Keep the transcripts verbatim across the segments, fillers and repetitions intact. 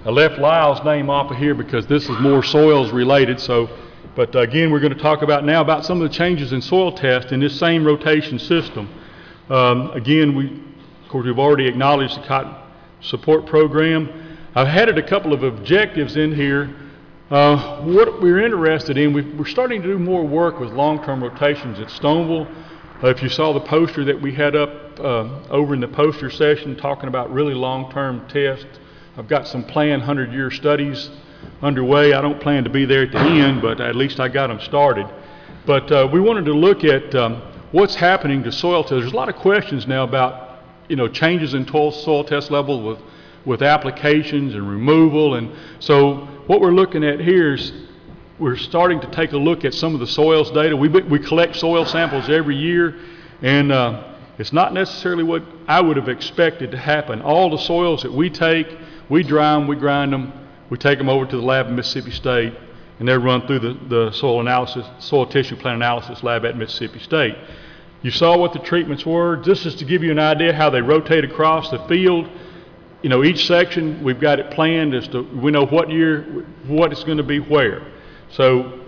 I left Lyle's name off of here because this is more soils related. So, but again, we're going to talk about now about some of the changes in soil test in this same rotation system. Um, again, we, of course, we've already acknowledged the cotton support program. I've added a couple of objectives in here. Uh, what we're interested in, we've, we're starting to do more work with long-term rotations at Stoneville. Uh, if you saw the poster that we had up uh, over in the poster session talking about really long-term tests, I've got some planned hundred-year studies underway. I don't plan to be there at the end, but at least I got them started. But uh, we wanted to look at um, what's happening to soil tests. There's a lot of questions now about, you know, changes in soil test level with, with applications and removal. And so what we're looking at here is we're starting to take a look at some of the soils data. We, we collect soil samples every year, and uh, it's not necessarily what I would have expected to happen. All the soils that we take, we dry them, we grind them, we take them over to the lab in Mississippi State, and they're run through the, the soil analysis, soil tissue plant analysis lab at Mississippi State. You saw what the treatments were. This is to give you an idea how they rotate across the field. You know, each section, we've got it planned as to, we know what year, what it's going to be where. So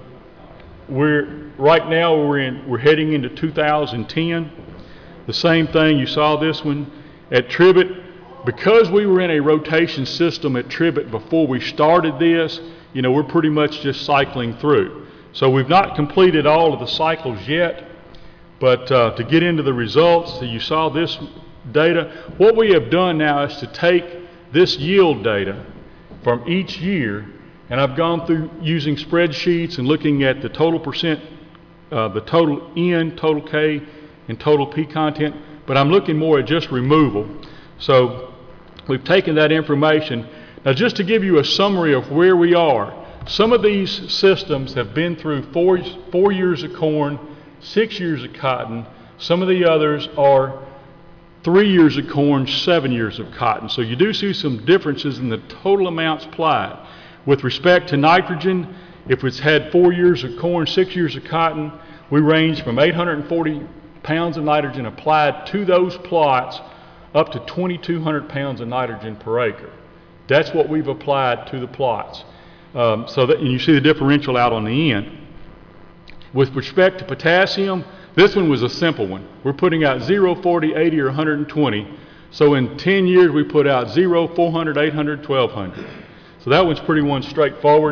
we're, right now we're in, we're heading into two thousand ten. The same thing, you saw this one at Tribbett. Because we were in a rotation system at Tribbett before we started this, you know, we're pretty much just cycling through. So we've not completed all of the cycles yet, but uh, to get into the results, so you saw this data. What we have done now is to take this yield data from each year, and I've gone through using spreadsheets and looking at the total percent, uh, the total N, total K, and total P content, but I'm looking more at just removal. So we've taken that information. Now, just to give you a summary of where we are, some of these systems have been through four, four years of corn, six years of cotton. Some of the others are three years of corn, seven years of cotton. So you do see some differences in the total amounts applied. With respect to nitrogen, if it's had four years of corn, six years of cotton, we range from eight hundred forty pounds of nitrogen applied to those plots up to twenty-two hundred pounds of nitrogen per acre. That's what we've applied to the plots. Um, so that, and you see the differential out on the end. With respect to potassium, this one was a simple one. We're putting out zero, forty, eighty, or one hundred twenty. So in ten years, we put out zero, four hundred, eight hundred, twelve hundred. So that one's pretty one straightforward.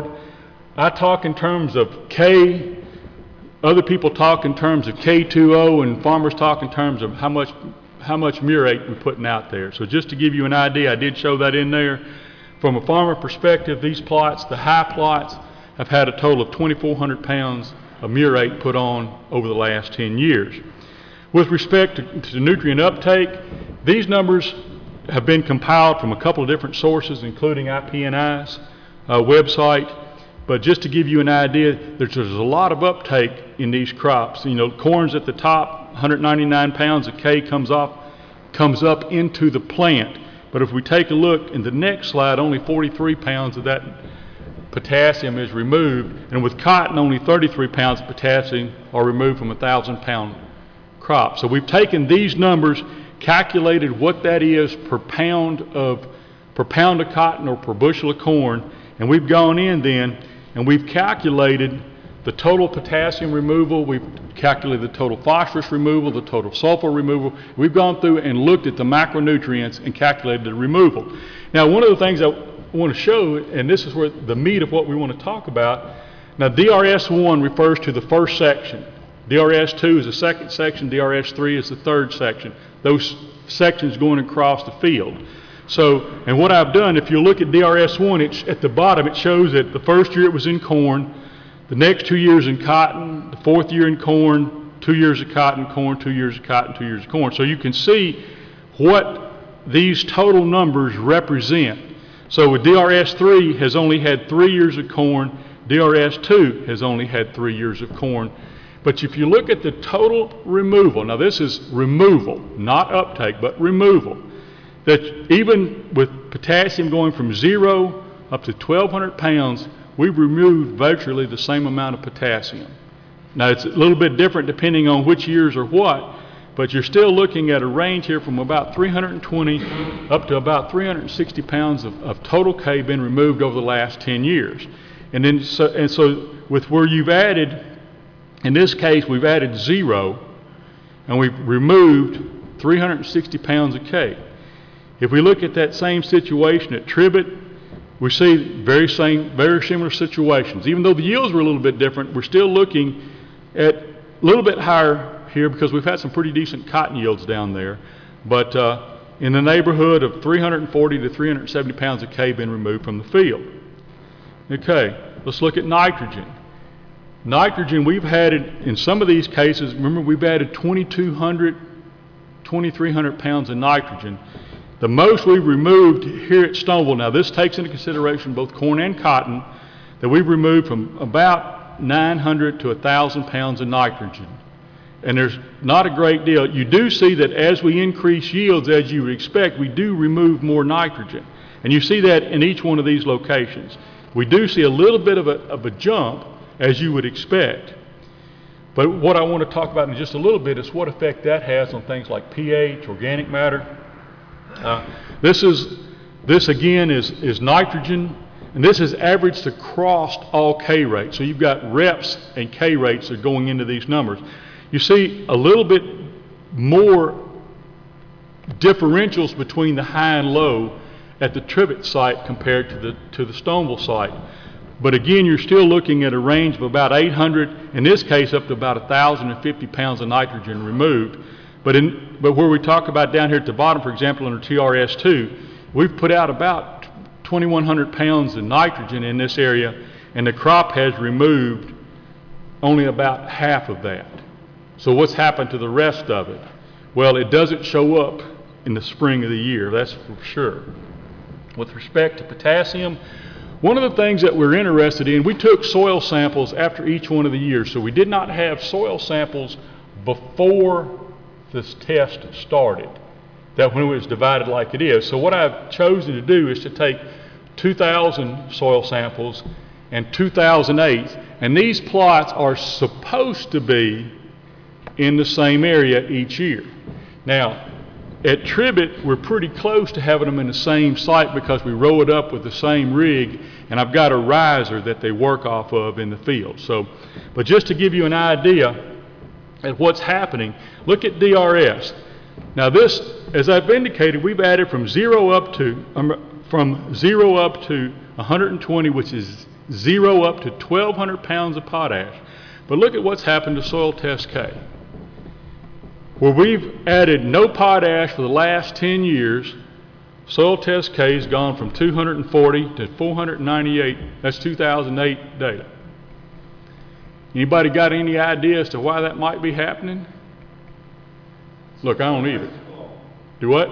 I talk in terms of K. Other people talk in terms of K two O, and farmers talk in terms of how much how much murate we're putting out there. So just to give you an idea, I did show that in there. From a farmer perspective, these plots, the high plots, have had a total of twenty-four hundred pounds of murate put on over the last ten years. With respect to, to nutrient uptake, these numbers have been compiled from a couple of different sources, including I P N I's uh, website. But just to give you an idea, there's, there's a lot of uptake in these crops. You know, corn's at the top, one hundred ninety-nine pounds of K comes off, comes up into the plant. But if we take a look in the next slide, only forty-three pounds of that potassium is removed, and with cotton, only thirty-three pounds of potassium are removed from a thousand pound crop. So we've taken these numbers, calculated what that is per pound of per pound of cotton or per bushel of corn, and we've gone in then and we've calculated the total potassium removal, we've calculated the total phosphorus removal, the total sulfur removal. We've gone through and looked at the macronutrients and calculated the removal. Now, one of the things I want to show, and this is where the meat of what we want to talk about, now D R S one refers to the first section. D R S two is the second section, D R S three is the third section. Those sections going across the field. So, and what I've done, if you look at D R S one, it's at the bottom, it shows that the first year it was in corn, the next two years in cotton, the fourth year in corn, two years of cotton, corn, two years of cotton, two years of corn. So you can see what these total numbers represent. So with D R S three has only had three years of corn, D R S two has only had three years of corn. But if you look at the total removal, now this is removal, not uptake, but removal, that even with potassium going from zero up to twelve hundred pounds, we've removed virtually the same amount of potassium. Now it's a little bit different depending on which years or what, but you're still looking at a range here from about three hundred twenty up to about three hundred sixty pounds of, of total K been removed over the last ten years. And then so, and so with where you've added, in this case we've added zero and we've removed three hundred sixty pounds of K. If we look at that same situation at Tribbett, we see very same, very similar situations. Even though the yields were a little bit different, we're still looking at a little bit higher here because we've had some pretty decent cotton yields down there. But uh, in the neighborhood of three hundred forty to three hundred seventy pounds of K been removed from the field. Okay, let's look at nitrogen. Nitrogen, we've had it in some of these cases, remember we've added twenty-two hundred, twenty-three hundred pounds of nitrogen. The most we've removed here at Stoneville, now this takes into consideration both corn and cotton, that we've removed from about nine hundred to one thousand pounds of nitrogen. And there's not a great deal. You do see that as we increase yields, as you would expect, we do remove more nitrogen. And you see that in each one of these locations. We do see a little bit of a, of a jump, as you would expect. But what I want to talk about in just a little bit is what effect that has on things like pH, organic matter. Uh, this is, this again is, is nitrogen, and this is averaged across all K rates. So you've got reps and K rates that are going into these numbers. You see a little bit more differentials between the high and low at the Tribbett site compared to the, to the Stoneville site. But again, you're still looking at a range of about eight hundred, in this case up to about one thousand fifty pounds of nitrogen removed. But, in, but where we talk about down here at the bottom, for example, under T R S two, we've put out about twenty-one hundred pounds of nitrogen in this area, and the crop has removed only about half of that. So what's happened to the rest of it? Well, it doesn't show up in the spring of the year, that's for sure. With respect to potassium, one of the things that we're interested in, we took soil samples after each one of the years, so we did not have soil samples before this test started, that when it was divided like it is. So what I've chosen to do is to take two thousand soil samples and two thousand eight, and these plots are supposed to be in the same area each year. Now, at Tribbett, we're pretty close to having them in the same site because we row it up with the same rig, and I've got a riser that they work off of in the field. So, but just to give you an idea at what's happening, look at D R S. Now this, as I've indicated, we've added from zero up to, um, from zero up to one hundred twenty, which is zero up to twelve hundred pounds of potash. But look at what's happened to soil test K. Where we've added no potash for the last ten years, soil test K has gone from two hundred forty to four hundred ninety-eight. That's two thousand eight data. Anybody got any idea as to why that might be happening? Look, I don't either. Do what?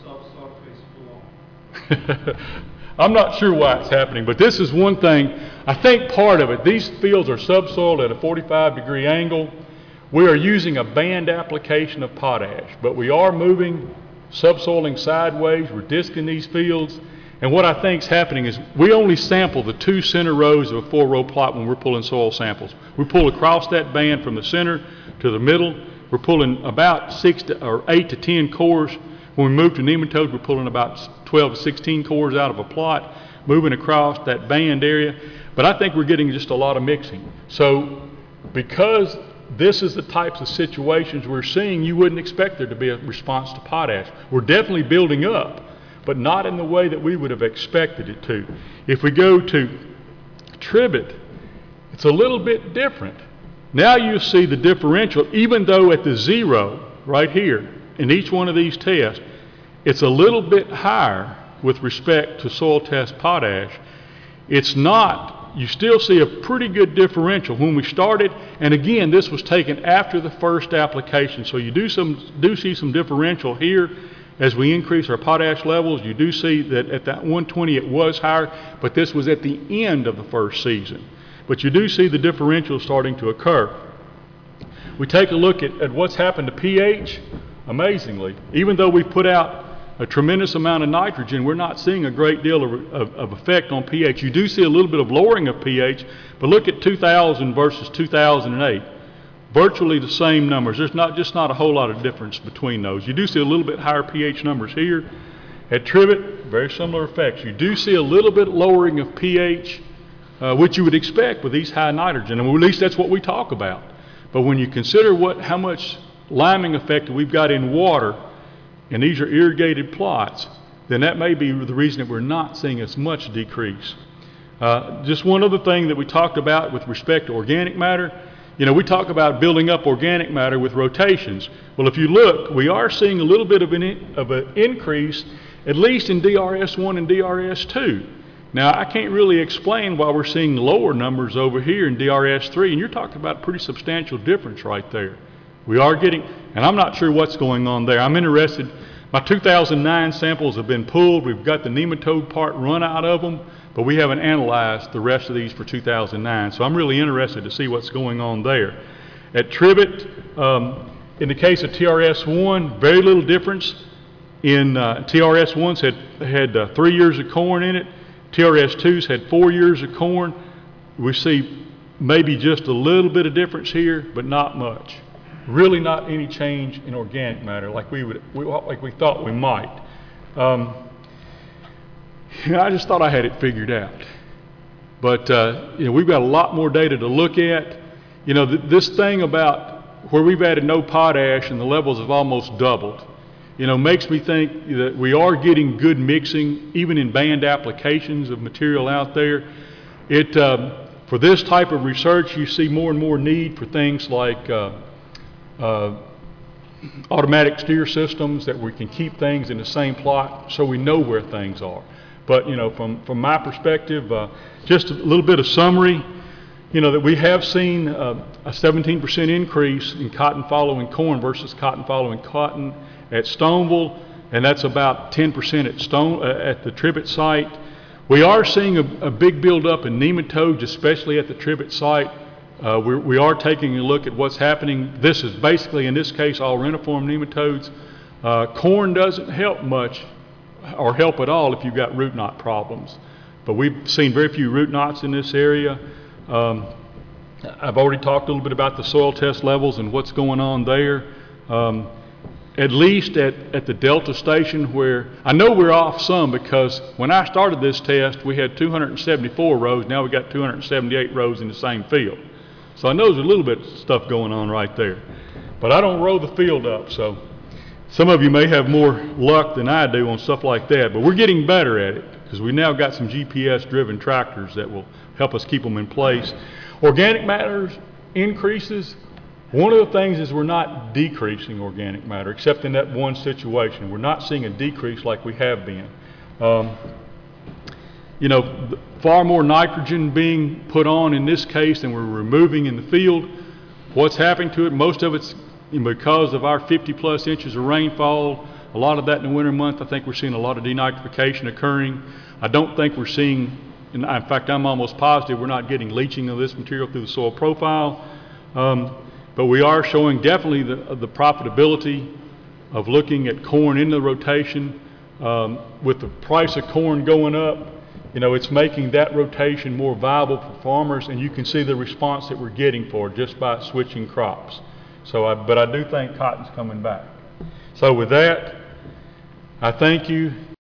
I'm not sure why it's happening, but this is one thing. I think part of it, these fields are subsoiled at a forty-five degree angle. We are using a band application of potash, but we are moving, subsoiling sideways. We're disking these fields. And what I think is happening is we only sample the two center rows of a four row plot when we're pulling soil samples. We pull across that band from the center to the middle. We're pulling about six to, or eight to ten cores. When we move to nematodes, we're pulling about twelve to sixteen cores out of a plot, moving across that band area. But I think we're getting just a lot of mixing. So because this is the types of situations we're seeing, you wouldn't expect there to be a response to potash. We're definitely building up, but not in the way that we would have expected it to. If we go to Tribbett, it's a little bit different. Now you see the differential, even though at the zero right here in each one of these tests, it's a little bit higher with respect to soil test potash. It's not. You still see a pretty good differential when we started, and again, this was taken after the first application, so you do some do see some differential here as we increase our potash levels. You do see that at that one twenty it was higher, but this was at the end of the first season. But you do see the differential starting to occur. We take a look at, at what's happened to pH. Amazingly, even though we put out a tremendous amount of nitrogen, we're not seeing a great deal of, of, of effect on pH. You do see a little bit of lowering of pH, but look at two thousand versus two thousand eight. virtually the same numbers. There's not just not a whole lot of difference between those. You do see a little bit higher pH numbers here. At Tribbett, very similar effects. You do see a little bit lowering of pH, uh, which you would expect with these high nitrogen, and at least that's what we talk about. But when you consider what how much liming effect we've got in water, and these are irrigated plots, then that may be the reason that we're not seeing as much decrease. Uh, just one other thing that we talked about with respect to organic matter. You know, we talk about building up organic matter with rotations. Well, if you look, we are seeing a little bit of an, in, of an increase, at least in D R S one and D R S two. Now, I can't really explain why we're seeing lower numbers over here in D R S three, and you're talking about a pretty substantial difference right there. We are getting, and I'm not sure what's going on there. I'm interested. My two thousand nine samples have been pulled. We've got the nematode part run out of them, but we haven't analyzed the rest of these for two thousand nine. So I'm really interested to see what's going on there. At Tribbett, um, in the case of T R S one, very little difference. In uh, T R S ones had, had uh, three years of corn in it. T R S twos had four years of corn. We see maybe just a little bit of difference here, but not much. Really not any change in organic matter like we would, we, like we thought we might. Um, you know, I just thought I had it figured out, but uh, you know, we've got a lot more data to look at. You know, th this thing about where we've added no potash and the levels have almost doubled, you know, makes me think that we are getting good mixing, even in banned applications of material out there. It um, for this type of research, you see more and more need for things like uh, Uh, automatic steer systems that we can keep things in the same plot so we know where things are. But, you know, from, from my perspective, uh, just a little bit of summary, you know, that we have seen uh, a seventeen percent increase in cotton following corn versus cotton following cotton at Stoneville, and that's about ten percent at, Stone, uh, at the Tribbett site. We are seeing a, a big buildup in nematodes, especially at the Tribbett site. Uh, we're, we are taking a look at what's happening. This is basically, in this case, all reniform nematodes. Uh, corn doesn't help much or help at all if you've got root knot problems. But we've seen very few root knots in this area. Um, I've already talked a little bit about the soil test levels and what's going on there. Um, at least at, at the Delta station, where I know we're off some, because when I started this test, we had two hundred seventy-four rows. Now we got two hundred seventy-eight rows in the same field. So I know there's a little bit of stuff going on right there. But I don't row the field up, so some of you may have more luck than I do on stuff like that. But we're getting better at it, because we now got some G P S-driven tractors that will help us keep them in place. Organic matter increases. One of the things is we're not decreasing organic matter, except in that one situation. We're not seeing a decrease like we have been. Um, you know, far more nitrogen being put on in this case than we're removing in the field. What's happening to it? Most of it's because of our fifty plus inches of rainfall. A lot of that in the winter month. I think we're seeing a lot of denitrification occurring. I don't think we're seeing, in fact, I'm almost positive we're not getting leaching of this material through the soil profile. Um, but we are showing definitely the, the profitability of looking at corn in the rotation. Um, with the price of corn going up, you know, it's making that rotation more viable for farmers, and you can see the response that we're getting for it just by switching crops. So, I, but I do think cotton's coming back. So with that, I thank you.